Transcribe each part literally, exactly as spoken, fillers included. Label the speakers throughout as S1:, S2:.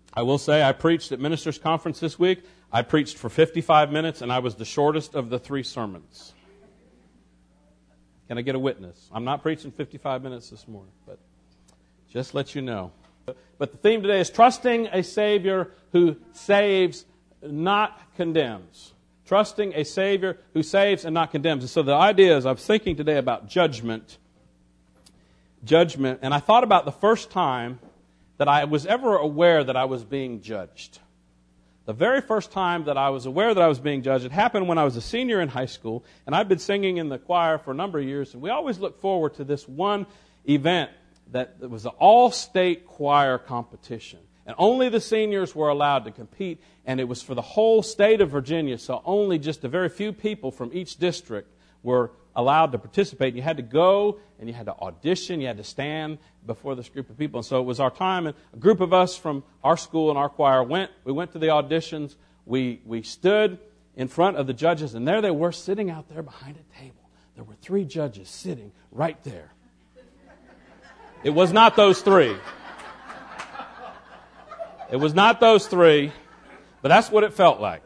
S1: I will say I preached at Ministers' Conference this week. I preached for fifty-five minutes, and I was the shortest of the three sermons. Can I get a witness? I'm not preaching fifty-five minutes this morning, but just let you know. But the theme today is trusting a Savior who saves, not condemns. Trusting a Savior who saves and not condemns. And so the idea is, I was thinking today about judgment. Judgment. And I thought about the first time that I was ever aware that I was being judged. The very first time that I was aware that I was being judged, it happened when I was a senior in high school, and I'd been singing in the choir for a number of years, and we always looked forward to this one event that was an all-state choir competition. And only the seniors were allowed to compete, and it was for the whole state of Virginia, so only just a very few people from each district were allowed to participate. You had to go, and you had to audition, you had to stand before this group of people. And so it was our time, and a group of us from our school and our choir went. We went to the auditions. We, we stood in front of the judges, and there they were sitting out there behind a table. There were three judges sitting right there. It was not those three. It was not those three, but that's what it felt like.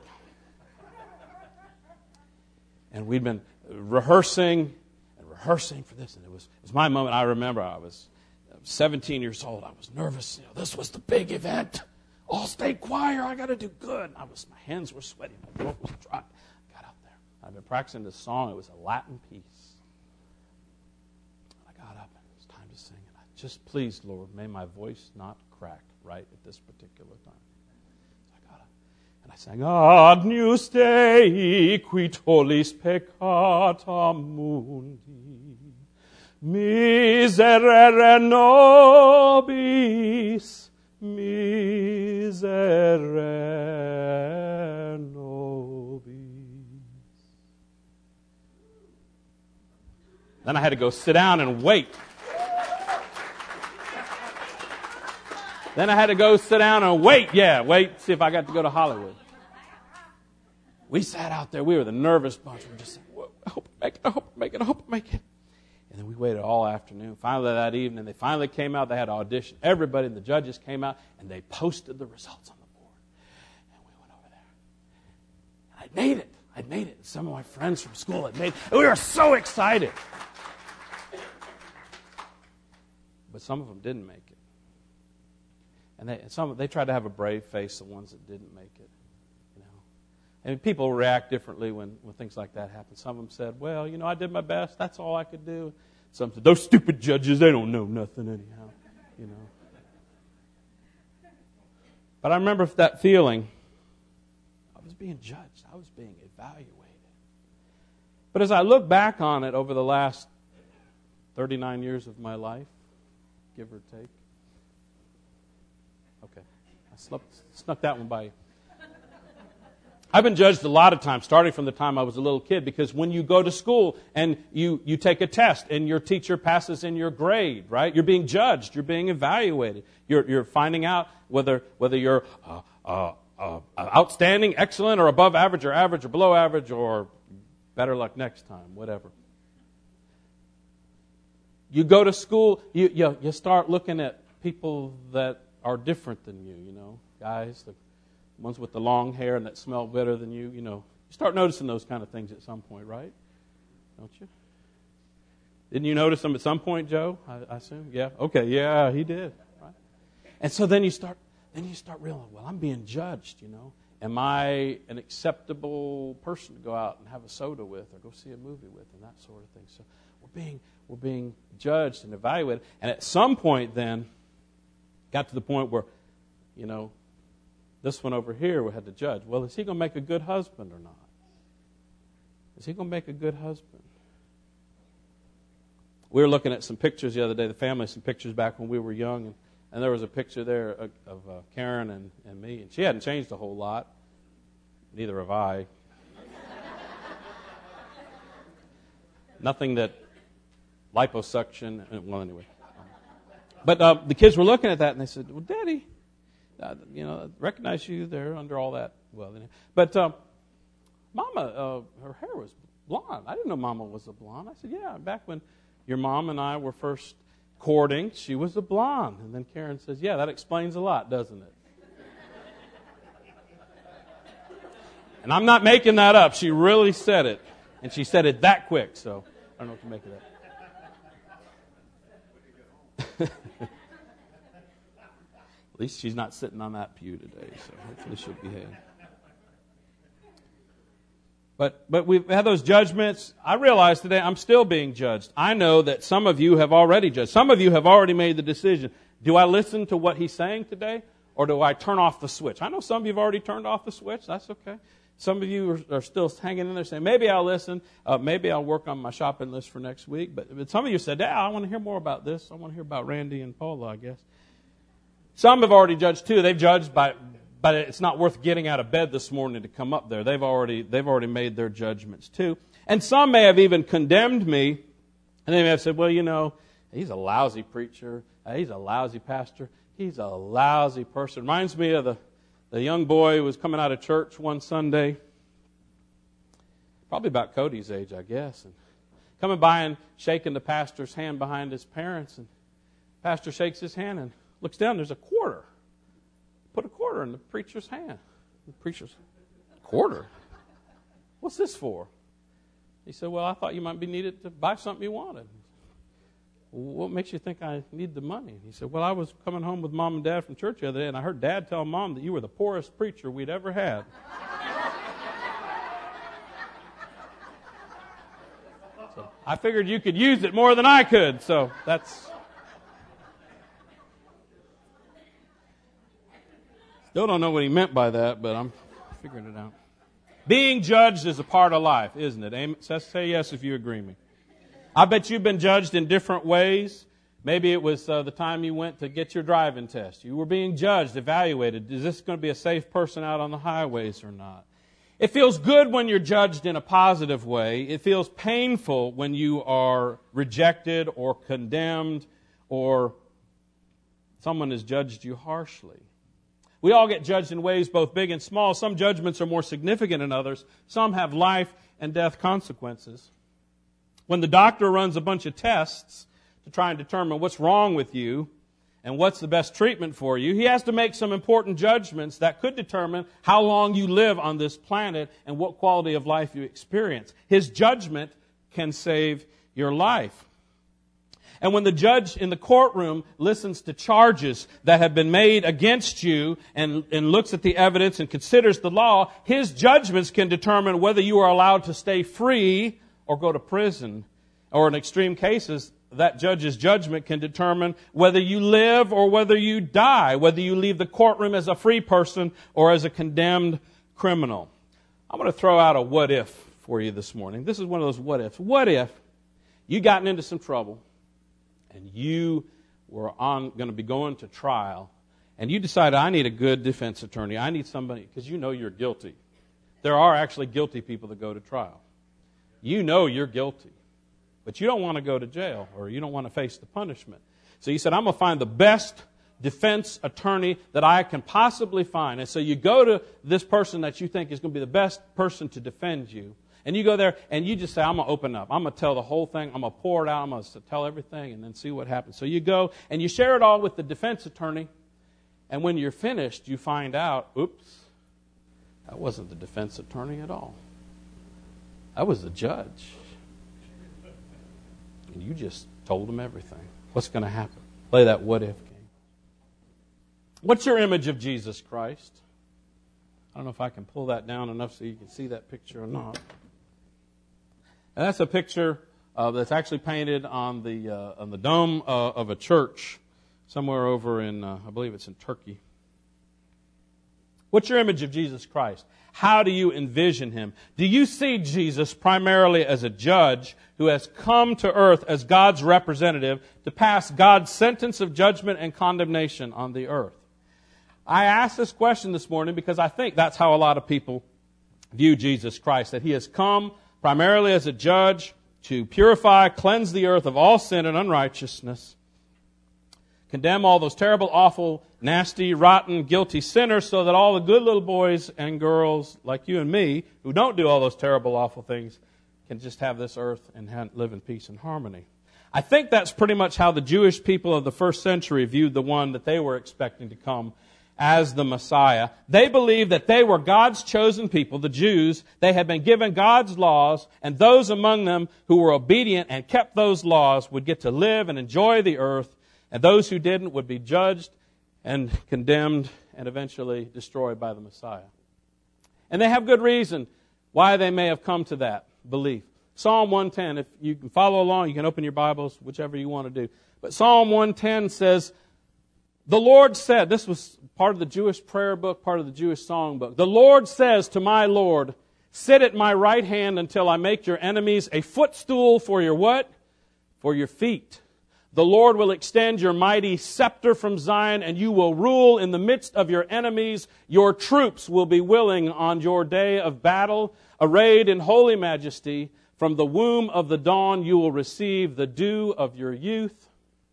S1: And we'd been rehearsing and rehearsing for this, and it was, it was my moment. I remember I was seventeen years old. I was nervous. You know, this was the big event. All-state choir. I got to do good. I was. My hands were sweaty. My throat was dry. I got up there. I've been practicing this song. It was a Latin piece. I got up, and it was time to sing. And I just, please, Lord, may my voice not crack right at this particular time. So I got up, and I sang, Agnus Dei, qui tollis peccata mundi, miserere nobis, miserere nobis. Then I had to go sit down and wait. Then I had to go sit down and wait. Yeah, wait, see if I got to go to Hollywood. We sat out there. We were the nervous bunch. We were just saying, I hope I make it, I hope I make it, I hope I make it. And then we waited all afternoon. Finally that evening, they finally came out. They had an audition. Everybody, and the judges came out, and they posted the results on the board. And we went over there. And I'd made it. I'd made it. Some of my friends from school had made it. And we were so excited. But some of them didn't make it. And they, some they tried to have a brave face, the ones that didn't make it. You know, and people react differently when, when things like that happen. Some of them said, well, you know, I did my best. That's all I could do. Some said, those stupid judges, they don't know nothing anyhow. You know. But I remember that feeling. I was being judged. I was being evaluated. But as I look back on it over the last thirty-nine years of my life, give or take. Okay. I slept, snuck that one by you. I've been judged a lot of times, starting from the time I was a little kid, because when you go to school and you, you take a test and your teacher passes in your grade, right? You're being judged. You're being evaluated. You're, you're finding out whether, whether you're uh, uh, uh, outstanding, excellent, or above average, or average, or below average, or better luck next time, whatever. You go to school, you, you, you start looking at people that are different than you, you know, guys, the ones with the long hair and that smell better than you, you know. You start noticing those kind of things at some point, right? Don't you? Didn't you notice them at some point, Joe? I, I assume, yeah. Okay, yeah, he did. Right? And so then you start, then you start realizing, well, I'm being judged, you know. Am I an acceptable person to go out and have a soda with, or go see a movie with, and that sort of thing? So we're being we're being judged and evaluated, and at some point, then, got to the point where, you know, this one over here we had to judge. Well, is he going to make a good husband or not? Is he going to make a good husband? We were looking at some pictures the other day, the family, some pictures back when we were young, and, and there was a picture there of, of uh, Karen and, and me, and she hadn't changed a whole lot. Neither have I. Nothing that liposuction, well, anyway. But uh, the kids were looking at that, and they said, well, Daddy, uh, you know, I recognize you there under all that. Well, but uh, Mama, uh, her hair was blonde. I didn't know Mama was a blonde. I said, yeah, back when your mom and I were first courting, she was a blonde. And then Karen says, yeah, that explains a lot, doesn't it? And I'm not making that up. She really said it. And she said it that quick, so I don't know what to make of that. At least she's not sitting on that pew today, so hopefully she'll behave. But but we've had those judgments. I realize today I'm still being judged. I know that some of you have already judged. Some of you have already made the decision. Do I listen to what he's saying today, or do I turn off the switch? I know some of you have already turned off the switch. That's okay. Some of you are, are still hanging in there saying, maybe I'll listen. Uh, maybe I'll work on my shopping list for next week. But, but some of you said, yeah, I want to hear more about this. I want to hear about Randy and Paula, I guess. Some have already judged too. They've judged by, but it's not worth getting out of bed this morning to come up there. They've already, they've already made their judgments too. And some may have even condemned me. And they may have said, well, you know, he's a lousy preacher. He's a lousy pastor. He's a lousy person. Reminds me of the, the young boy who was coming out of church one Sunday. Probably about Cody's age, I guess. And coming by and shaking the pastor's hand behind his parents. And the pastor shakes his hand and looks down. There's a quarter. Put a quarter in the preacher's hand. The preacher's, quarter? What's this for? He said, well, I thought you might be needed to buy something you wanted. What makes you think I need the money? He said, well, I was coming home with Mom and Dad from church the other day, and I heard Dad tell Mom that you were the poorest preacher we'd ever had. So I figured you could use it more than I could, so that's... Still don't know what he meant by that, but I'm figuring it out. Being judged is a part of life, isn't it? Amen? Say yes if you agree with me. I bet you've been judged in different ways. Maybe it was uh, the time you went to get your driving test. You were being judged, evaluated. Is this going to be a safe person out on the highways or not? It feels good when you're judged in a positive way. It feels painful when you are rejected or condemned or someone has judged you harshly. We all get judged in ways both big and small. Some judgments are more significant than others. Some have life and death consequences. When the doctor runs a bunch of tests to try and determine what's wrong with you and what's the best treatment for you, he has to make some important judgments that could determine how long you live on this planet and what quality of life you experience. His judgment can save your life. And when the judge in the courtroom listens to charges that have been made against you and, and looks at the evidence and considers the law, his judgments can determine whether you are allowed to stay free or go to prison. Or in extreme cases, that judge's judgment can determine whether you live or whether you die, whether you leave the courtroom as a free person or as a condemned criminal. I'm going to throw out a what if for you this morning. This is one of those what ifs. What if you gotten into some trouble and you were on going to be going to trial and you decided, I need a good defense attorney. I need somebody, because you know you're guilty. There are actually guilty people that go to trial. You know you're guilty, but you don't want to go to jail or you don't want to face the punishment. So you said, I'm going to find the best defense attorney that I can possibly find. And so you go to this person that you think is going to be the best person to defend you. And you go there and you just say, I'm going to open up. I'm going to tell the whole thing. I'm going to pour it out. I'm going to tell everything and then see what happens. So you go and you share it all with the defense attorney. And when you're finished, you find out, oops, that wasn't the defense attorney at all. That was the judge. And you just told him everything. What's going to happen? Play that what if game. What's your image of Jesus Christ? I don't know if I can pull that down enough so you can see that picture or not. And that's a picture uh, that's actually painted on the uh, on the dome uh, of a church somewhere over in, uh, I believe it's in Turkey. What's your image of Jesus Christ? How do you envision him? Do you see Jesus primarily as a judge who has come to earth as God's representative to pass God's sentence of judgment and condemnation on the earth? I asked this question this morning because I think that's how a lot of people view Jesus Christ, that he has come primarily as a judge to purify, cleanse the earth of all sin and unrighteousness, condemn all those terrible, awful, nasty, rotten, guilty sinners so that all the good little boys and girls like you and me who don't do all those terrible, awful things can just have this earth and live in peace and harmony. I think that's pretty much how the Jewish people of the first century viewed the one that they were expecting to come as the Messiah. They believed that they were God's chosen people, the Jews. They had been given God's laws, and those among them who were obedient and kept those laws would get to live and enjoy the earth, and those who didn't would be judged and condemned and eventually destroyed by the Messiah. And they have good reason why they may have come to that belief. Psalm one ten, if you can follow along, you can open your Bibles, whichever you want to do. But Psalm one ten says, the Lord said, this was part of the Jewish prayer book, part of the Jewish song book. The Lord says to my Lord, sit at my right hand until I make your enemies a footstool for your what? For your feet. The Lord will extend your mighty scepter from Zion, and you will rule in the midst of your enemies. Your troops will be willing on your day of battle, arrayed in holy majesty. From the womb of the dawn you will receive the dew of your youth.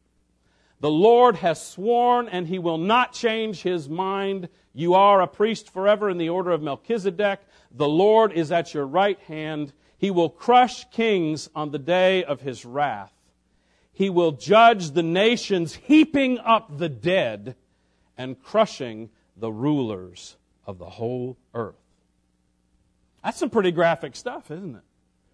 S1: The Lord has sworn, and He will not change His mind. You are a priest forever in the order of Melchizedek. The Lord is at your right hand. He will crush kings on the day of His wrath. He will judge the nations, heaping up the dead and crushing the rulers of the whole earth. That's some pretty graphic stuff, isn't it?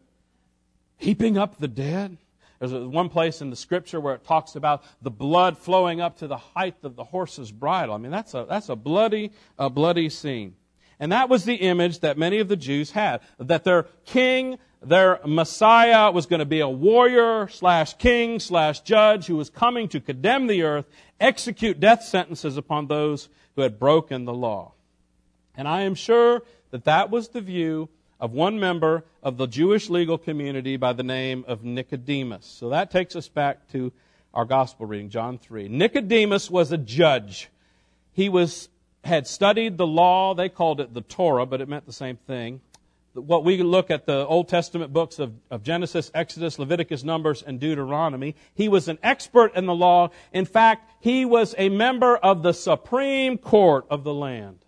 S1: Heaping up the dead. There's one place in the Scripture where it talks about the blood flowing up to the height of the horse's bridle. I mean, that's a that's a bloody, a bloody scene. And that was the image that many of the Jews had, that their king, their Messiah, was going to be a warrior slash king slash judge who was coming to condemn the earth, execute death sentences upon those who had broken the law. And I am sure that that was the view of one member of the Jewish legal community by the name of Nicodemus. So that takes us back to our gospel reading, John three. Nicodemus was a judge. He was had studied the law. They called it the Torah, but it meant the same thing. What we look at the Old Testament books of, of Genesis, Exodus, Leviticus, Numbers, and Deuteronomy. He was an expert in the law. In fact, he was a member of the Supreme Court of the land.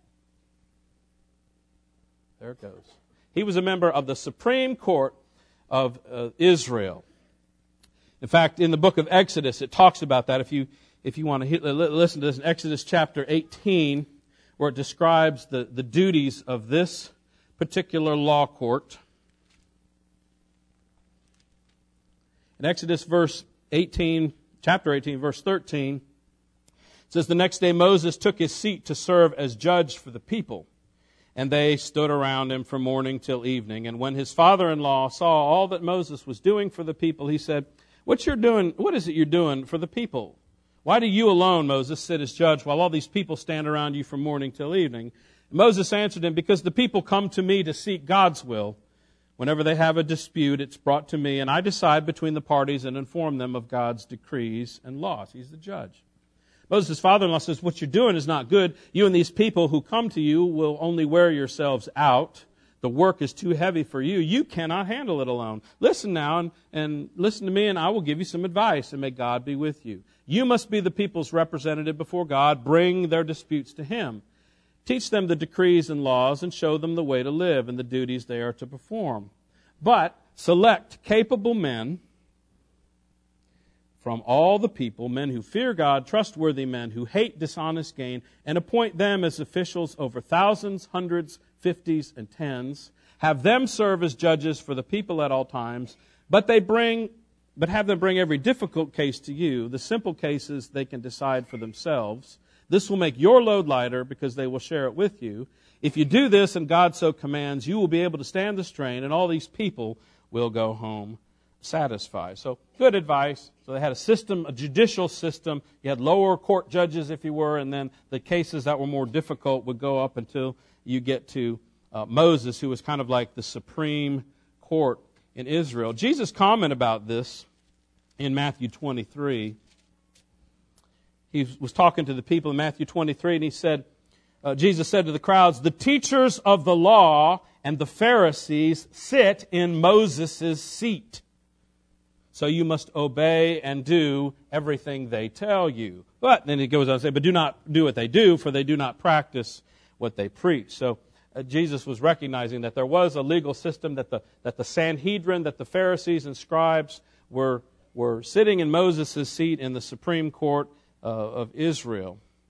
S1: There it goes. He was a member of the Supreme Court of uh, Israel. In fact, in the book of Exodus, it talks about that. If you if you want to hear, listen to this in Exodus chapter eighteen, where it describes the, the duties of this particular law court. In Exodus verse eighteen, chapter eighteen, verse thirteen, it says, the next day Moses took his seat to serve as judge for the people. And they stood around him from morning till evening. And when his father-in-law saw all that Moses was doing for the people, he said, What you're doing, what is it you're doing for the people? Why do you alone, Moses, sit as judge while all these people stand around you from morning till evening? And Moses answered him, Because the people come to me to seek God's will. Whenever they have a dispute, it's brought to me, and I decide between the parties and inform them of God's decrees and laws. He's the judge. Moses' father-in-law says, what you're doing is not good. You and these people who come to you will only wear yourselves out. The work is too heavy for you. You cannot handle it alone. Listen now and, and listen to me, and I will give you some advice, and may God be with you. You must be the people's representative before God. Bring their disputes to Him. Teach them the decrees and laws, and show them the way to live and the duties they are to perform. But select capable men from all the people, men who fear God, trustworthy men who hate dishonest gain, and appoint them as officials over thousands, hundreds, fifties, and tens. Have them serve as judges for the people at all times, but they bring, but have them bring every difficult case to you. The simple cases they can decide for themselves. This will make your load lighter because they will share it with you. If you do this, and God so commands, you will be able to stand the strain, and all these people will go home satisfied. So, good advice. So they had a system, a judicial system. You had lower court judges, if you were, and then the cases that were more difficult would go up until you get to uh, Moses, who was kind of like the supreme court in Israel. Jesus commented about this in Matthew twenty-three. He was talking to the people in Matthew twenty-three, and he said, uh, Jesus said to the crowds, the teachers of the law and the Pharisees sit in Moses' seat. So you must obey and do everything they tell you. But then he goes on to say, but do not do what they do, for they do not practice what they preach. So uh, Jesus was recognizing that there was a legal system, that the that the Sanhedrin, that the Pharisees and scribes were were sitting in Moses' seat in the Supreme Court uh, of Israel.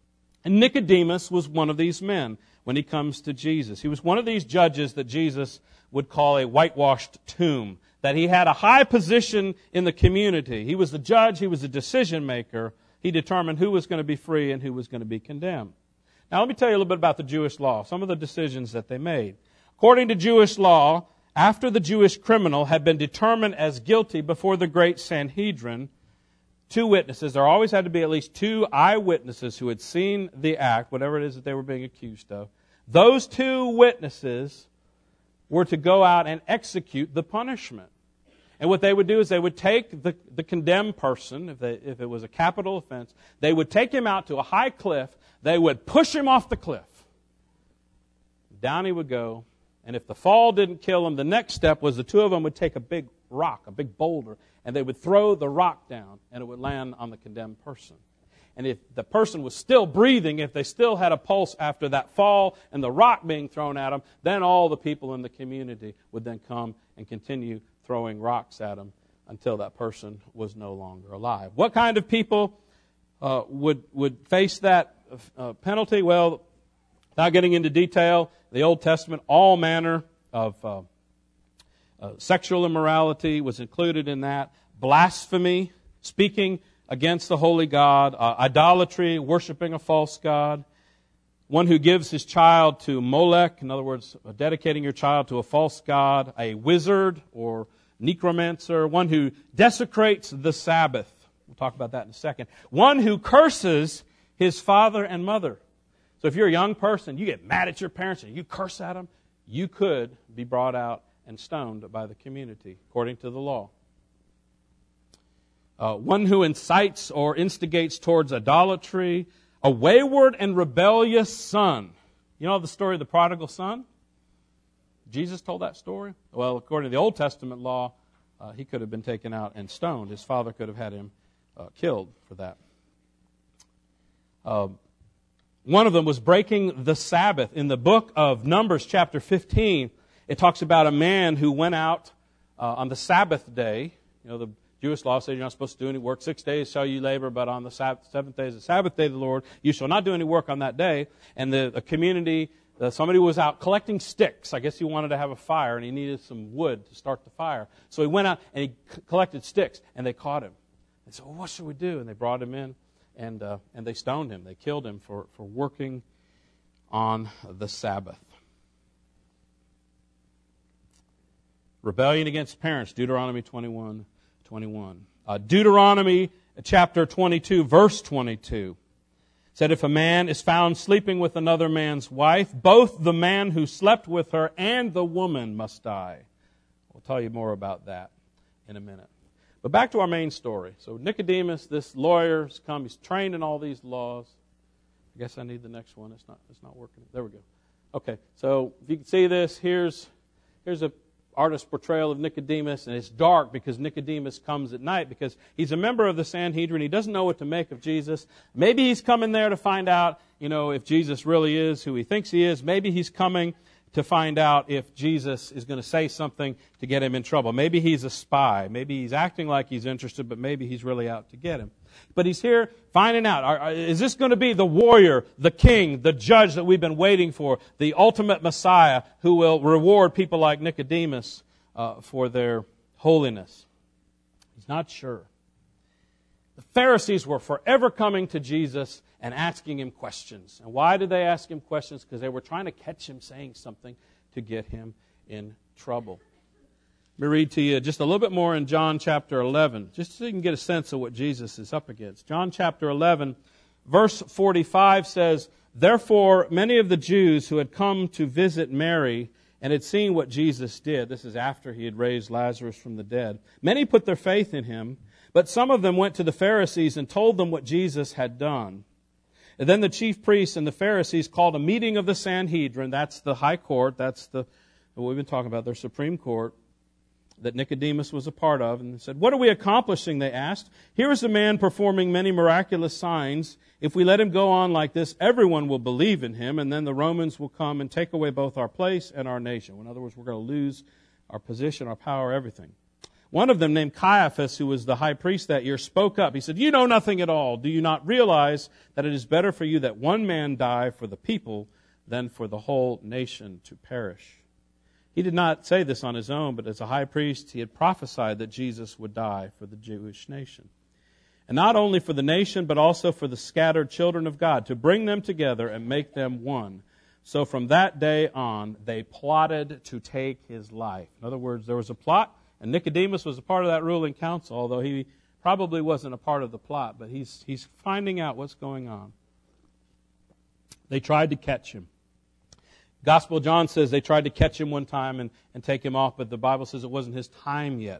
S1: And Nicodemus was one of these men when he comes to Jesus. He was one of these judges that Jesus would call a whitewashed tomb, that he had a high position in the community. He was the judge, he was the decision maker. He determined who was going to be free and who was going to be condemned. Now let me tell you a little bit about the Jewish law, some of the decisions that they made. According to Jewish law, after the Jewish criminal had been determined as guilty before the great Sanhedrin, two witnesses, there always had to be at least two eyewitnesses who had seen the act, whatever it is that they were being accused of. Those two witnesses were to go out and execute the punishment. And what they would do is they would take the, the condemned person, if, they, if it was a capital offense, they would take him out to a high cliff, they would push him off the cliff. Down he would go, and if the fall didn't kill him, the next step was the two of them would take a big rock, a big boulder, and they would throw the rock down, and it would land on the condemned person. And if the person was still breathing, if they still had a pulse after that fall and the rock being thrown at them, then all the people in the community would then come and continue throwing rocks at them until that person was no longer alive. What kind of people uh, would would face that uh, penalty? Well, without getting into detail, the Old Testament, all manner of uh, uh, sexual immorality was included in that. Blasphemy, speaking against the holy God, uh, idolatry, worshiping a false god, one who gives his child to Molech, in other words, uh, dedicating your child to a false god, a wizard or necromancer, one who desecrates the Sabbath. We'll talk about that in a second. One who curses his father and mother. So if you're a young person, you get mad at your parents and you curse at them, you could be brought out and stoned by the community, according to the law. Uh, one who incites or instigates towards idolatry, a wayward and rebellious son. You know the story of the prodigal son? Jesus told that story? Well, according to the Old Testament law, uh, he could have been taken out and stoned. His father could have had him uh, killed for that. Uh, one of them was breaking the Sabbath. In the book of Numbers, chapter fifteen, it talks about a man who went out uh, on the Sabbath day. You know, the Jewish law says you're not supposed to do any work. Six days shall you labor, but on the Sabbath, seventh day is the Sabbath day of the Lord. You shall not do any work on that day. And the, the community, the, somebody was out collecting sticks. I guess he wanted to have a fire, and he needed some wood to start the fire. So he went out and he c- collected sticks, and they caught him. They said, well, what should we do? And they brought him in, and uh, and they stoned him. They killed him for, for working on the Sabbath. Rebellion against parents, Deuteronomy twenty-one. twenty-one. Uh, Deuteronomy chapter twenty-two, verse twenty-two said, if a man is found sleeping with another man's wife, both the man who slept with her and the woman must die. We'll tell you more about that in a minute. But back to our main story. So Nicodemus, this lawyer, has come. He's trained in all these laws. I guess I need the next one. It's not. It's not working. There we go. Okay. So if you can see this, here's here's a artist's portrayal of Nicodemus, and it's dark because Nicodemus comes at night because he's a member of the Sanhedrin. He doesn't know what to make of Jesus. Maybe he's coming there to find out, you know, if Jesus really is who he thinks he is. Maybe he's coming to find out if Jesus is going to say something to get him in trouble. Maybe he's a spy. Maybe he's acting like he's interested, but maybe he's really out to get him. But he's here finding out, are, are, is this going to be the warrior, the king, the judge that we've been waiting for, the ultimate Messiah who will reward people like Nicodemus uh, for their holiness? He's not sure. The Pharisees were forever coming to Jesus and asking him questions. And why did they ask him questions? Because they were trying to catch him saying something to get him in trouble. Let me read to you just a little bit more in John chapter eleven, just so you can get a sense of what Jesus is up against. John chapter eleven, verse forty-five says, therefore many of the Jews who had come to visit Mary and had seen what Jesus did, this is after he had raised Lazarus from the dead, many put their faith in him, but some of them went to the Pharisees and told them what Jesus had done. And then the chief priests and the Pharisees called a meeting of the Sanhedrin, that's the high court, that's the what we've been talking about, their supreme court, that Nicodemus was a part of, and said, what are we accomplishing, they asked. Here is a man performing many miraculous signs. If we let him go on like this, everyone will believe in him, and then the Romans will come and take away both our place and our nation. In other words, we're going to lose our position, our power, everything. One of them, named Caiaphas, who was the high priest that year, spoke up. He said, "You know nothing at all. Do you not realize that it is better for you that one man die for the people than for the whole nation to perish?" He did not say this on his own, but as a high priest, he had prophesied that Jesus would die for the Jewish nation. And not only for the nation, but also for the scattered children of God, to bring them together and make them one. So from that day on, they plotted to take his life. In other words, there was a plot, and Nicodemus was a part of that ruling council, although he probably wasn't a part of the plot, but he's, he's finding out what's going on. They tried to catch him. Gospel of John says they tried to catch him one time and, and take him off, but the Bible says it wasn't his time yet.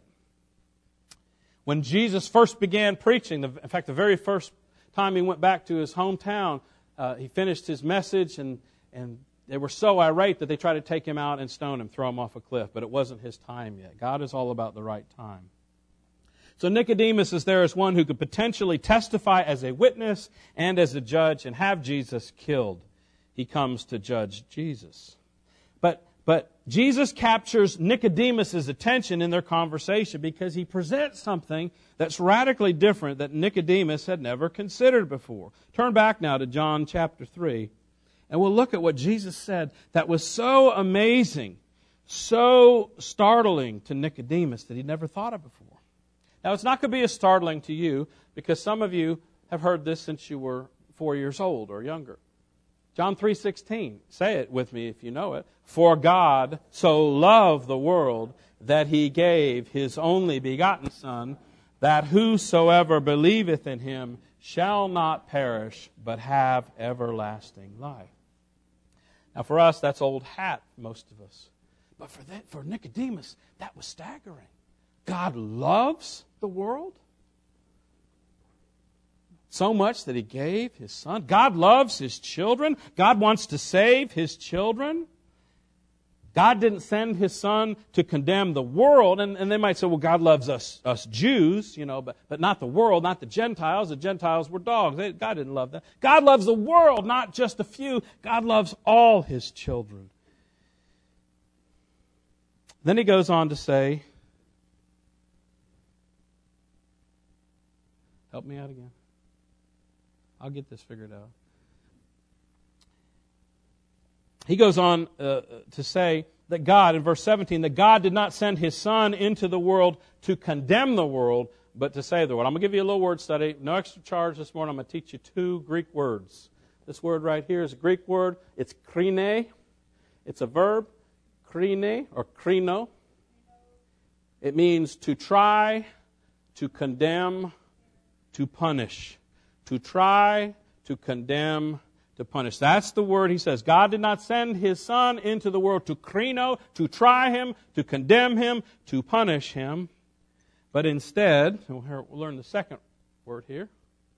S1: When Jesus first began preaching, in fact, the very first time he went back to his hometown, uh, he finished his message, and, and they were so irate that they tried to take him out and stone him, throw him off a cliff, but it wasn't his time yet. God is all about the right time. So Nicodemus is there as one who could potentially testify as a witness and as a judge and have Jesus killed. He comes to judge Jesus. But But Jesus captures Nicodemus' attention in their conversation because he presents something that's radically different that Nicodemus had never considered before. Turn back now to John chapter three, and we'll look at what Jesus said that was so amazing, so startling to Nicodemus that he'd never thought of before. Now, it's not going to be as startling to you because some of you have heard this since you were four years old or younger. John three sixteen. Say it with me if you know it. For God so loved the world that He gave His only begotten Son, that whosoever believeth in Him shall not perish, but have everlasting life. Now for us, that's old hat, most of us. But for that, for Nicodemus, that was staggering. God loves the world so much that He gave His Son. God loves His children. God wants to save His children. God didn't send His Son to condemn the world. And, and they might say, well, God loves us us Jews, you know, but, but not the world, not the Gentiles. The Gentiles were dogs. They, God didn't love them. God loves the world, not just a few. God loves all His children. Then He goes on to say, help me out again. I'll get this figured out. He goes on uh, to say that God, in verse seventeen, that God did not send His Son into the world to condemn the world, but to save the world. I'm going to give you a little word study. No extra charge this morning. I'm going to teach you two Greek words. This word right here is a Greek word. It's krine. It's a verb, krine or krino. It means to try, to condemn, to punish. To try, to condemn, to punish. That's the word he says. God did not send His Son into the world to krino, to try Him, to condemn Him, to punish Him. But instead, we'll learn the second word here.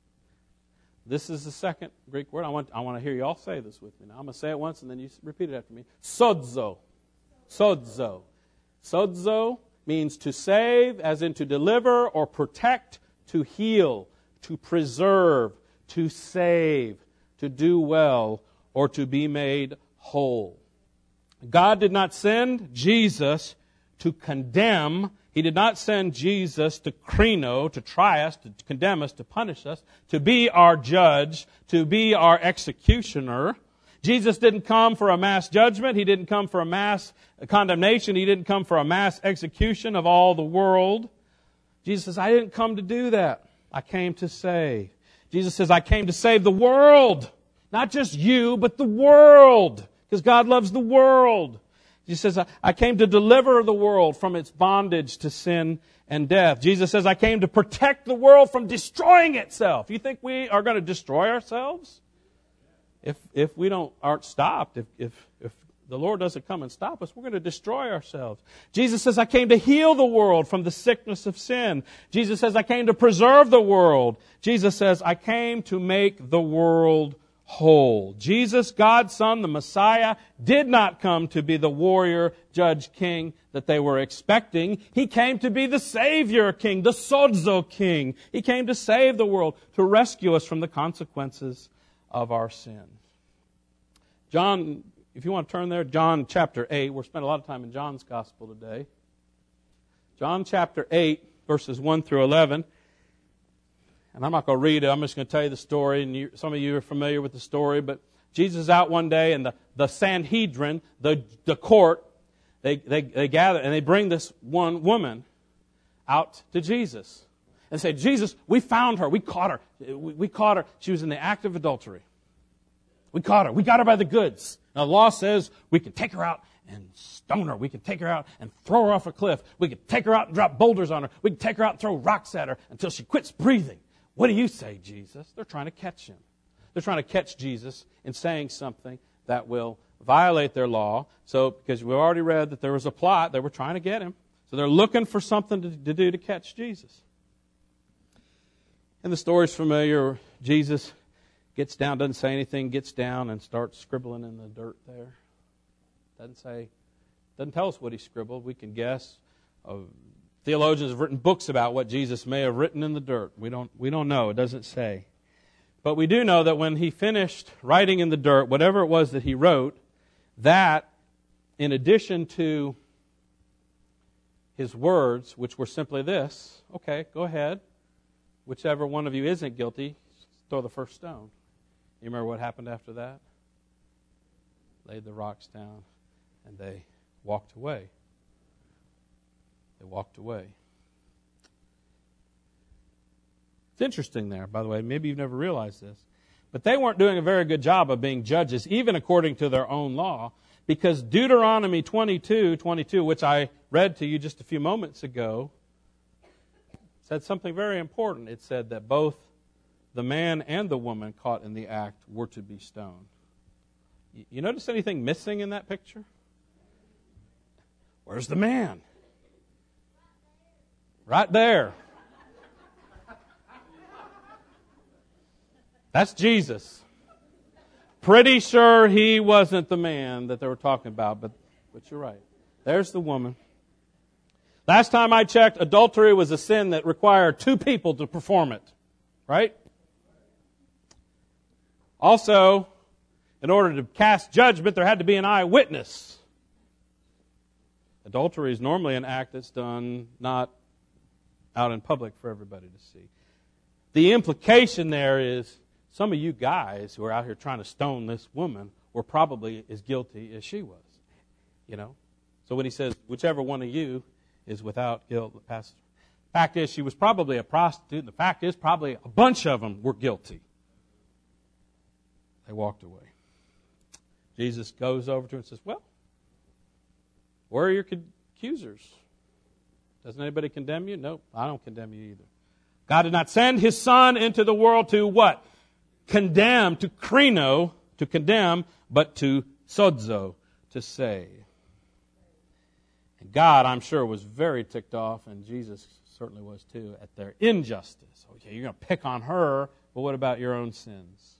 S1: This is the second Greek word. I want, I want to hear you all say this with me. Now, I'm going to say it once and then you repeat it after me. Sozo. Sozo. Sozo means to save, as in to deliver or protect, to heal, to preserve, to save, to do well, or to be made whole. God did not send Jesus to condemn. He did not send Jesus to krino, to try us, to condemn us, to punish us, to be our judge, to be our executioner. Jesus didn't come for a mass judgment. He didn't come for a mass condemnation. He didn't come for a mass execution of all the world. Jesus says, I didn't come to do that. I came to save. Jesus says, I came to save the world. Not just you, but the world. Because God loves the world. Jesus says, I came to deliver the world from its bondage to sin and death. Jesus says, I came to protect the world from destroying itself. You think we are going to destroy ourselves? If if we don't aren't stopped, if if if the Lord doesn't come and stop us, we're going to destroy ourselves. Jesus says, I came to heal the world from the sickness of sin. Jesus says, I came to preserve the world. Jesus says, I came to make the world whole. Jesus, God's Son, the Messiah, did not come to be the warrior, judge, king that they were expecting. He came to be the Savior King, the Sozo King. He came to save the world, to rescue us from the consequences of our sin. John, if you want to turn there, John chapter eight. We're spending a lot of time in John's Gospel today. John chapter eight, verses one through eleven. And I'm not going to read it. I'm just going to tell you the story. And you, some of you are familiar with the story. But Jesus is out one day, and the, the Sanhedrin, the, the court, they, they, they gather, and they bring this one woman out to Jesus. And say, Jesus, we found her. We caught her. We, we caught her. She was in the act of adultery. We caught her. We got her by the goods. Now, the law says we can take her out and stone her. We can take her out and throw her off a cliff. We can take her out and drop boulders on her. We can take her out and throw rocks at her until she quits breathing. What do you say, Jesus? They're trying to catch him. They're trying to catch Jesus in saying something that will violate their law. So, because we've already read that there was a plot, they were trying to get him. So they're looking for something to, to do to catch Jesus. And the story's familiar. Jesus gets down, doesn't say anything, gets down and starts scribbling in the dirt there. Doesn't say, doesn't tell us what he scribbled. We can guess. Uh, theologians have written books about what Jesus may have written in the dirt. We don't, we don't know. It doesn't say. But we do know that when he finished writing in the dirt, whatever it was that he wrote, that, in addition to his words, which were simply this, okay, go ahead. Whichever one of you isn't guilty, throw the first stone. You remember what happened after that? Laid the rocks down, and they walked away. They walked away. It's interesting there, by the way. Maybe you've never realized this. But they weren't doing a very good job of being judges, even according to their own law, because Deuteronomy twenty-two twenty-two, which I read to you just a few moments ago, said something very important. It said that both the man and the woman caught in the act were to be stoned. You notice anything missing in that picture? Where's the man? Right there. That's Jesus. Pretty sure he wasn't the man that they were talking about, but, but you're right. There's the woman. Last time I checked, adultery was a sin that required two people to perform it. Right? Also, in order to cast judgment, there had to be an eyewitness. Adultery is normally an act that's done not out in public for everybody to see. The implication there is some of you guys who are out here trying to stone this woman were probably as guilty as she was. You know? So when he says, whichever one of you is without guilt, the pastor. Fact is, she was probably a prostitute, and the fact is, probably a bunch of them were guilty. They walked away. Jesus goes over to her and says, well, where are your accusers? Doesn't anybody condemn you? No, I don't condemn you either. God did not send His Son into the world to what? Condemn, to krino, to condemn, but to sozo, to save. And God, I'm sure, was very ticked off, and Jesus certainly was too, at their injustice. Okay, you're going to pick on her, but what about your own sins?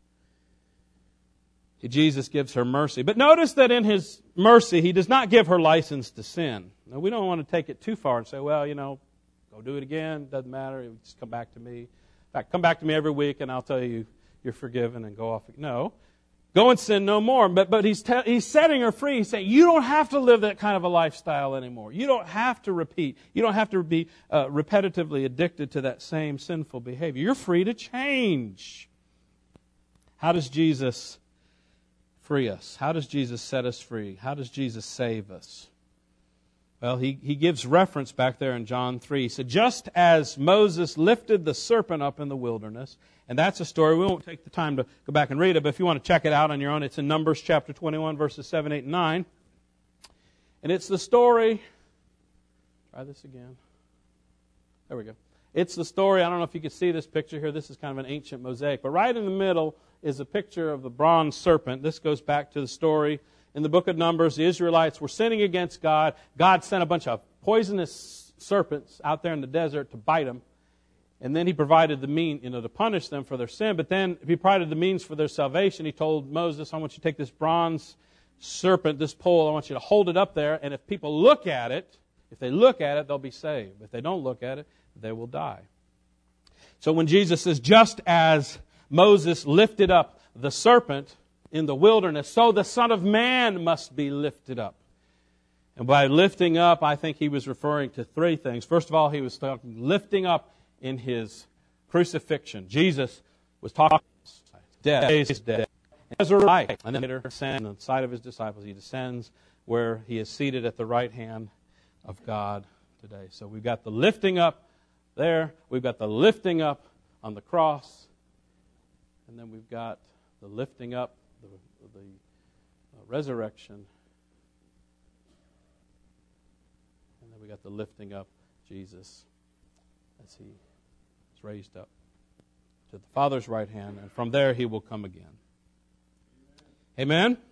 S1: Jesus gives her mercy. But notice that in His mercy, He does not give her license to sin. Now, we don't want to take it too far and say, well, you know, go do it again. Doesn't matter. Just come back to me. In fact, come back to me every week and I'll tell you you're forgiven and go off. No. Go and sin no more. But but he's te- he's setting her free. He's saying, you don't have to live that kind of a lifestyle anymore. You don't have to repeat. You don't have to be uh, repetitively addicted to that same sinful behavior. You're free to change. How does Jesus free us? How does Jesus set us free? How does Jesus save us? Well, he, he gives reference back there in John three. He said, just as Moses lifted the serpent up in the wilderness, and that's a story. We won't take the time to go back and read it, but if you want to check it out on your own, it's in Numbers chapter twenty-one, verses seven, eight, and nine. And it's the story... Try this again. There we go. It's the story, I don't know if you can see this picture here. This is kind of an ancient mosaic. But right in the middle is a picture of the bronze serpent. This goes back to the story in the book of Numbers. The Israelites were sinning against God. God sent a bunch of poisonous serpents out there in the desert to bite them. And then He provided the mean, you know, to punish them for their sin. But then He provided the means for their salvation. He told Moses, I want you to take this bronze serpent, this pole, I want you to hold it up there. And if people look at it, if they look at it, they'll be saved. If they don't look at it, they will die. So when Jesus says, just as Moses lifted up the serpent in the wilderness, so the Son of Man must be lifted up. And by lifting up, I think he was referring to three things. First of all, he was talking lifting up in his crucifixion. Jesus was talking death, his death, as a right. And then later, descend on the sight of his disciples, he descends where he is seated at the right hand of God today. So we've got the lifting up there. We've got the lifting up on the cross. And then we've got the lifting up, the, the uh, resurrection. And then we got the lifting up Jesus as he is raised up to the Father's right hand. And from there he will come again. Amen?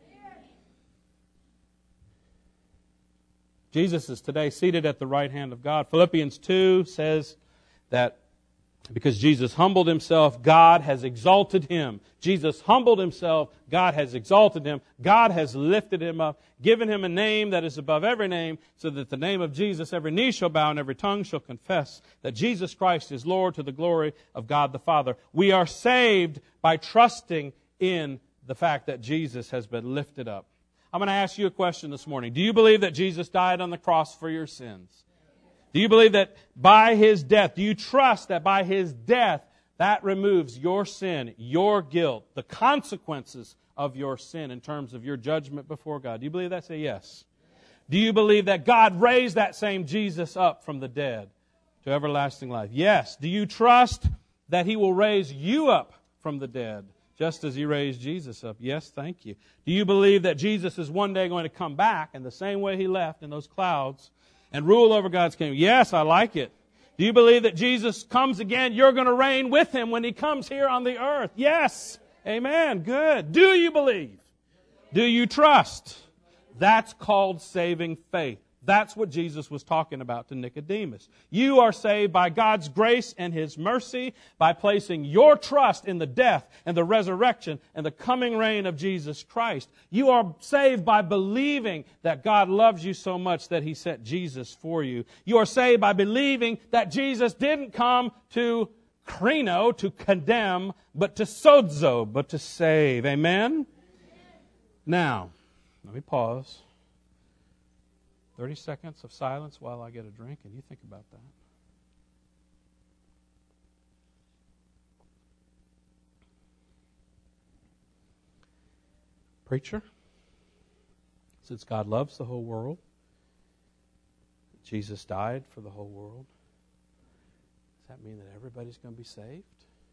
S1: Jesus is today seated at the right hand of God. Philippians two says that because Jesus humbled himself, God has exalted him. Jesus humbled himself, God has exalted him. God has lifted him up, given him a name that is above every name, so that the name of Jesus every knee shall bow and every tongue shall confess that Jesus Christ is Lord, to the glory of God the Father. We are saved by trusting in the fact that Jesus has been lifted up. I'm going to ask you a question this morning. Do you believe that Jesus died on the cross for your sins? Do you believe that by his death, do you trust that by his death, that removes your sin, your guilt, the consequences of your sin in terms of your judgment before God? Do you believe that? Say yes. Do you believe that God raised that same Jesus up from the dead to everlasting life? Yes. Do you trust that he will raise you up from the dead, just as he raised Jesus up? Yes, thank you. Do you believe that Jesus is one day going to come back in the same way he left in those clouds and rule over God's kingdom? Yes, I like it. Do you believe that Jesus comes again? You're going to reign with him when he comes here on the earth? Yes. Amen. Good. Do you believe? Do you trust? That's called saving faith. That's what Jesus was talking about to Nicodemus. You are saved by God's grace and his mercy by placing your trust in the death and the resurrection and the coming reign of Jesus Christ. You are saved by believing that God loves you so much that he sent Jesus for you. You are saved by believing that Jesus didn't come to krino, to condemn, but to sozo, but to save. Amen? Now, let me pause. thirty seconds of silence while I get a drink, and you think about that. Preacher, since God loves the whole world, Jesus died for the whole world, does that mean that everybody's going to be saved?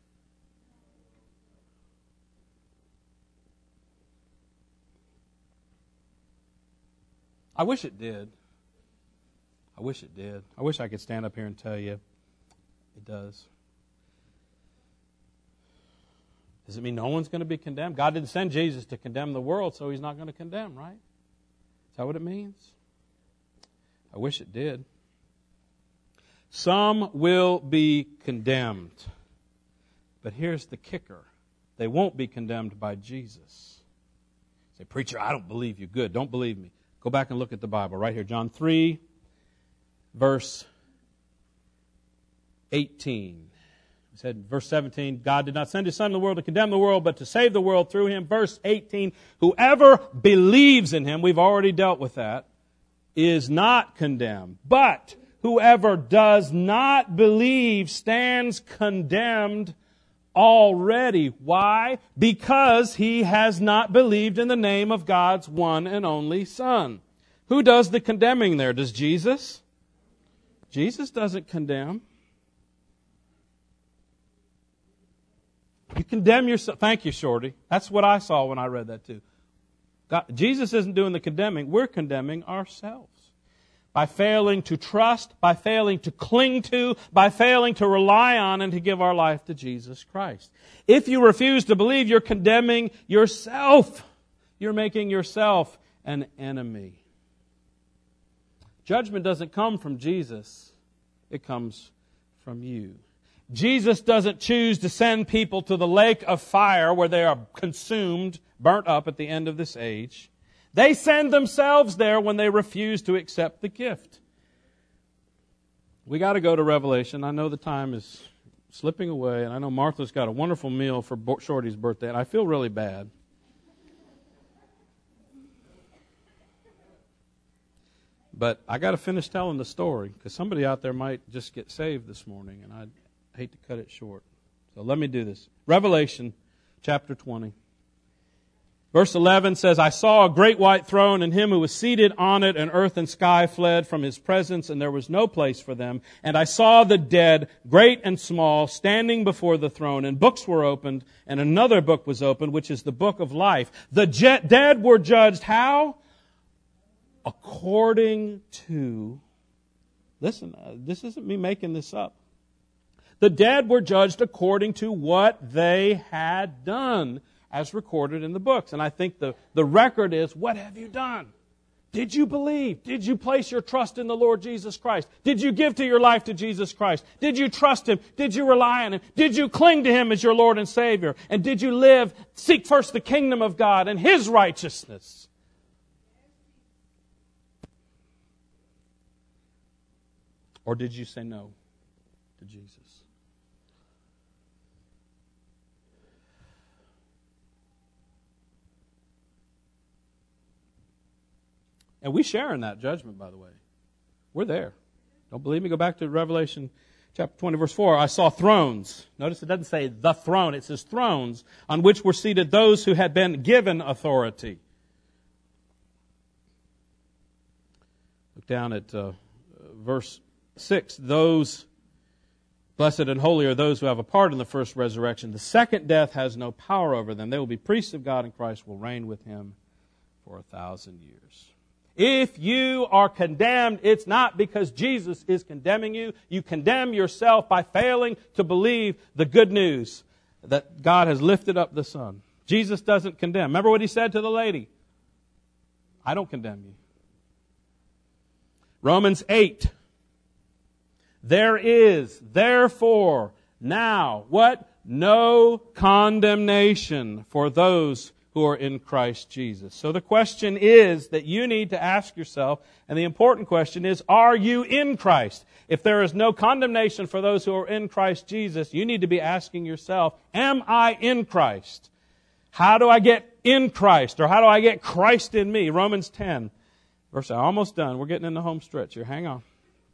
S1: I wish it did. I wish it did. I wish I could stand up here and tell you it does. Does it mean no one's going to be condemned? God didn't send Jesus to condemn the world, so he's not going to condemn, right? Is that what it means? I wish it did. Some will be condemned. But here's the kicker. They won't be condemned by Jesus. Say, preacher, I don't believe you. Good, don't believe me. Go back and look at the Bible right here. John three, verse eighteen. He said, verse seventeen, God did not send his Son in the world to condemn the world, but to save the world through him. Verse eighteen, whoever believes in him, we've already dealt with that, is not condemned. But whoever does not believe stands condemned already. Why? Because he has not believed in the name of God's one and only Son. Who does the condemning there? Does Jesus? Jesus doesn't condemn. You condemn yourself. Thank you, Shorty. That's what I saw when I read that too. God, Jesus isn't doing the condemning. We're condemning ourselves. By failing to trust, by failing to cling to, by failing to rely on and to give our life to Jesus Christ. If you refuse to believe, you're condemning yourself. You're making yourself an enemy. Judgment doesn't come from Jesus. It comes from you. Jesus doesn't choose to send people to the lake of fire where they are consumed, burnt up at the end of this age. They send themselves there when they refuse to accept the gift. We got to go to Revelation. I know the time is slipping away, and I know Martha's got a wonderful meal for Shorty's birthday, and I feel really bad. But I got to finish telling the story because somebody out there might just get saved this morning, and I'd hate to cut it short. So let me do this. Revelation chapter twenty. Verse eleven says, I saw a great white throne and him who was seated on it, and earth and sky fled from his presence, and there was no place for them. And I saw the dead, great and small, standing before the throne, and books were opened, and another book was opened, which is the book of life. The je- dead were judged how? According to, listen, uh, this isn't me making this up. The dead were judged according to what they had done, as recorded in the books. And I think the, the record is, what have you done? Did you believe? Did you place your trust in the Lord Jesus Christ? Did you give to your life to Jesus Christ? Did you trust Him? Did you rely on Him? Did you cling to Him as your Lord and Savior? And did you live, seek first the kingdom of God and His righteousness? Or did you say no to Jesus? And we share in that judgment, by the way. We're there. Don't believe me? Go back to Revelation chapter twenty, verse four. I saw thrones. Notice it doesn't say the throne. It says thrones on which were seated those who had been given authority. Look down at uh, verse six. Those blessed and holy are those who have a part in the first resurrection. The second death has no power over them. They will be priests of God, and Christ will reign with Him for a thousand years. If you are condemned, it's not because Jesus is condemning you. You condemn yourself by failing to believe the good news that God has lifted up the Son. Jesus doesn't condemn. Remember what He said to the lady? I don't condemn you. Romans eight. There is, therefore, now, what? No condemnation for those who are in Christ Jesus. So the question is that you need to ask yourself, and the important question is, are you in Christ? If there is no condemnation for those who are in Christ Jesus, you need to be asking yourself, am I in Christ? How do I get in Christ? Or how do I get Christ in me? Romans ten. Verse, I'm almost done. We're getting in the home stretch here. Hang on.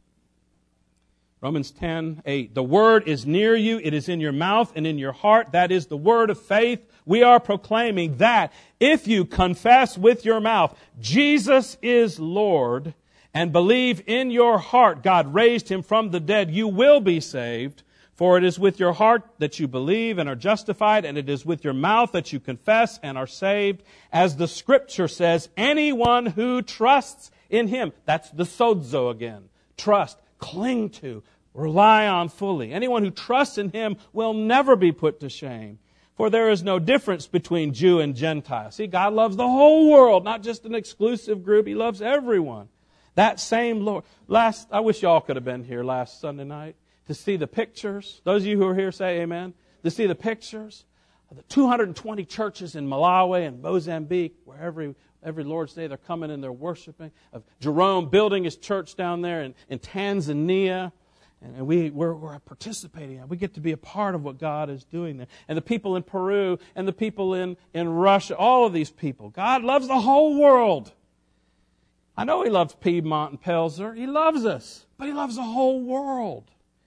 S1: Romans ten, eight. The word is near you. It is in your mouth and in your heart. That is the word of faith. We are proclaiming that if you confess with your mouth, Jesus is Lord, and believe in your heart God raised Him from the dead, you will be saved. For it is with your heart that you believe and are justified, and it is with your mouth that you confess and are saved. As the Scripture says, anyone who trusts in Him, that's the sozo again, trust, cling to, rely on fully. Anyone who trusts in Him will never be put to shame. For there is no difference between Jew and Gentile. See, God loves the whole world, not just an exclusive group. He loves everyone. That same Lord. Last, I wish y'all could have been here last Sunday night to see the pictures. Those of you who are here say amen. To see the pictures of the two hundred twenty churches in Malawi and Mozambique, where every every Lord's Day they're coming and they're worshiping. Of Jerome building his church down there in, in Tanzania. And we, we're, we're participating. We get to be a part of what God is doing there. And the people in Peru and the people in, in Russia, all of these people. God loves the whole world. I know He loves Piedmont and Pelzer. He loves us. But He loves the whole world.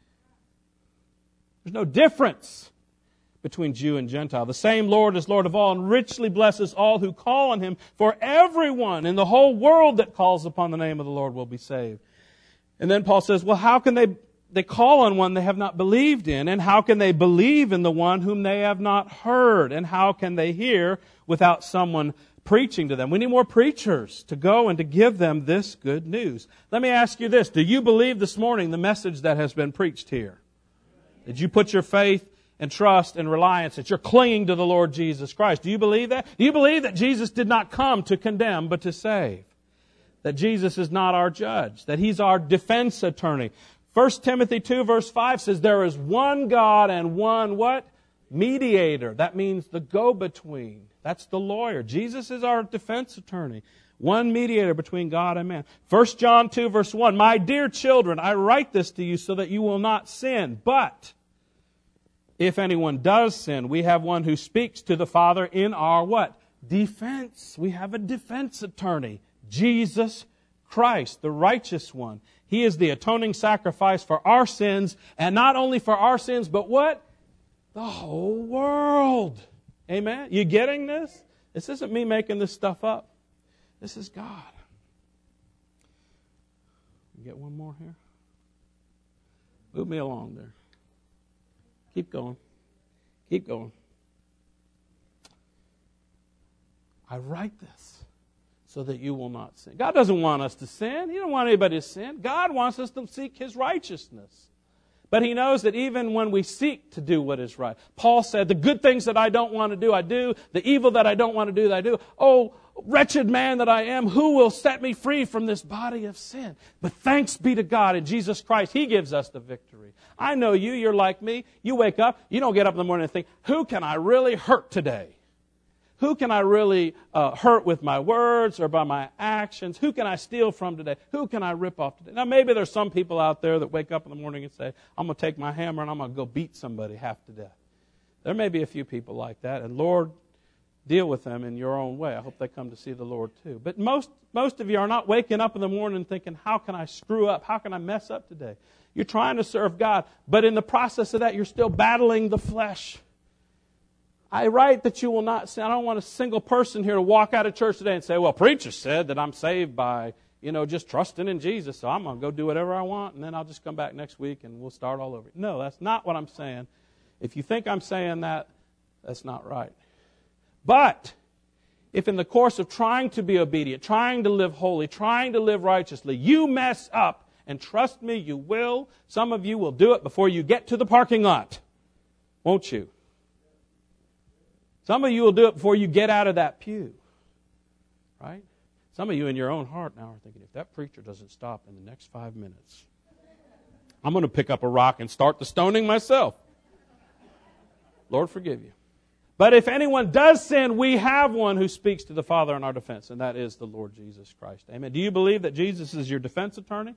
S1: There's no difference between Jew and Gentile. The same Lord is Lord of all and richly blesses all who call on Him. For everyone in the whole world that calls upon the name of the Lord will be saved. And then Paul says, well, how can they... They call on one they have not believed in, and how can they believe in the one whom they have not heard? And how can they hear without someone preaching to them? We need more preachers to go and to give them this good news. Let me ask you this. Do you believe this morning the message that has been preached here? Did you put your faith and trust and reliance that you're clinging to the Lord Jesus Christ? Do you believe that? Do you believe that Jesus did not come to condemn but to save? That Jesus is not our judge? That He's our defense attorney? First Timothy two verse five says there is one God and one what? Mediator. That means the go-between. That's the lawyer. Jesus is our defense attorney. One mediator between God and man. First John two verse one. My dear children, I write this to you so that you will not sin. But if anyone does sin, we have one who speaks to the Father in our what? Defense. We have a defense attorney. Jesus Christ, the righteous one. He is the atoning sacrifice for our sins, and not only for our sins, but what? The whole world. Amen? You getting this? This isn't me making this stuff up. This is God. You get one more here? Move me along there. Keep going. Keep going. I write this so that you will not sin. God doesn't want us to sin. He doesn't want anybody to sin. God wants us to seek His righteousness. But He knows that even when we seek to do what is right, Paul said, the good things that I don't want to do, I do. The evil that I don't want to do, I do. Oh, wretched man that I am, who will set me free from this body of sin? But thanks be to God in Jesus Christ. He gives us the victory. I know you, you're like me. You wake up, you don't get up in the morning and think, who can I really hurt today? Who can I really uh, hurt with my words or by my actions? Who can I steal from today? Who can I rip off today? Now, maybe there's some people out there that wake up in the morning and say, I'm going to take my hammer and I'm going to go beat somebody half to death. There may be a few people like that, and Lord, deal with them in your own way. I hope they come to see the Lord too. But most, most of you are not waking up in the morning thinking, how can I screw up? How can I mess up today? You're trying to serve God, but in the process of that, you're still battling the flesh. I write that you will not sin. I don't want a single person here to walk out of church today and say, well, preacher said that I'm saved by, you know, just trusting in Jesus, so I'm going to go do whatever I want, and then I'll just come back next week and we'll start all over. No, that's not what I'm saying. If you think I'm saying that, that's not right. But if in the course of trying to be obedient, trying to live holy, trying to live righteously, you mess up, and trust me, you will. Some of you will do it before you get to the parking lot. Won't you? Some of you will do it before you get out of that pew. Right? Some of you in your own heart now are thinking, if that preacher doesn't stop in the next five minutes, I'm going to pick up a rock and start the stoning myself. Lord, forgive you. But if anyone does sin, we have one who speaks to the Father in our defense, and that is the Lord Jesus Christ. Amen. Do you believe that Jesus is your defense attorney?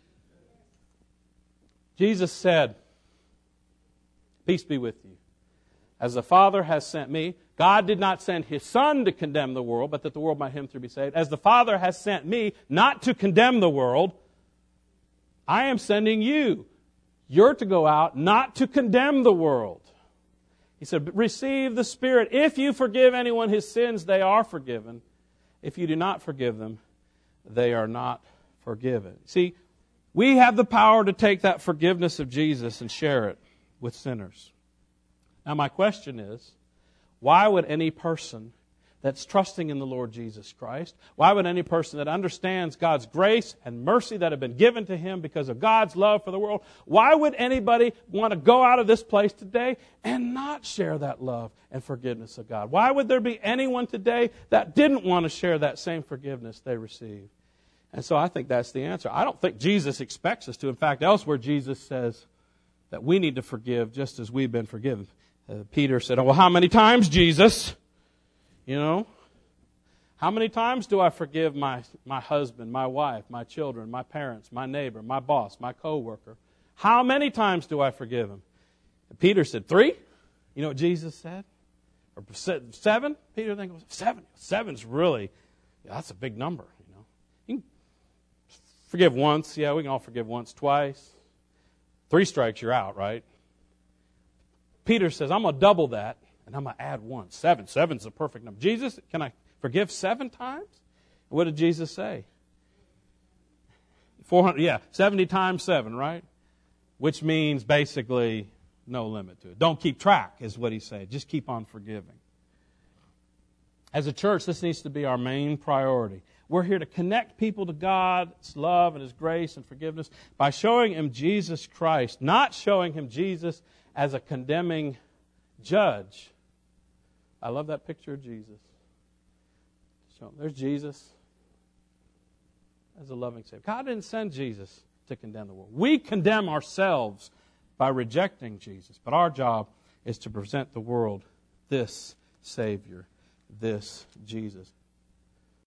S1: Jesus said, peace be with you. As the Father has sent me, God did not send His Son to condemn the world, but that the world by Him through be saved. As the Father has sent me not to condemn the world, I am sending you. You're to go out not to condemn the world. He said, receive the Spirit. If you forgive anyone his sins, they are forgiven. If you do not forgive them, they are not forgiven. See, we have the power to take that forgiveness of Jesus and share it with sinners. Now, my question is, why would any person that's trusting in the Lord Jesus Christ, why would any person that understands God's grace and mercy that have been given to him because of God's love for the world, why would anybody want to go out of this place today and not share that love and forgiveness of God? Why would there be anyone today that didn't want to share that same forgiveness they received? And so I think that's the answer. I don't think Jesus expects us to. In fact, elsewhere Jesus says that we need to forgive just as we've been forgiven. Uh, Peter said, oh, well, how many times, Jesus? You know, how many times do I forgive my, my husband, my wife, my children, my parents, my neighbor, my boss, my coworker? How many times do I forgive him? And Peter said, three? You know what Jesus said? Or seven? Peter thinks, seven. Seven's really, yeah, that's a big number. You know, you can forgive once. Yeah, we can all forgive once, twice. Three strikes, you're out, right? Peter says, I'm going to double that. And I'm going to add one. Seven. Seven's the perfect number. Jesus, can I forgive seven times? What did Jesus say? four hundred, yeah, seventy times seven, right? Which means basically no limit to it. Don't keep track is what he said. Just keep on forgiving. As a church, this needs to be our main priority. We're here to connect people to God's love and His grace and forgiveness by showing Him Jesus Christ, not showing Him Jesus as a condemning judge. I love that picture of Jesus. So there's Jesus as a loving Savior. God didn't send Jesus to condemn the world. We condemn ourselves by rejecting Jesus. But our job is to present the world this Savior, this Jesus.